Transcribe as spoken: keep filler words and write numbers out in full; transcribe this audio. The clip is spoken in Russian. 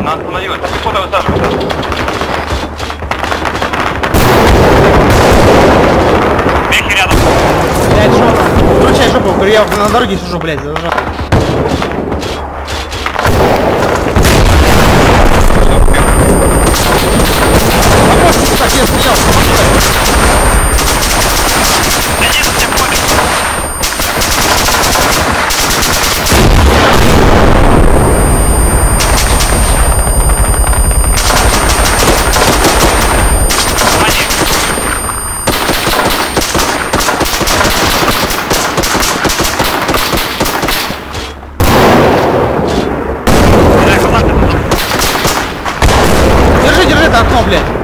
Она остановилась. Так кто-то высаживается. Мехи рядом. Блядь, жопа. Вручай жопу, я на дороге сижу, блядь, зажал. Помощник, так, я стрелял. Иди, за тебя ходит. Держи, держи это окно, блядь.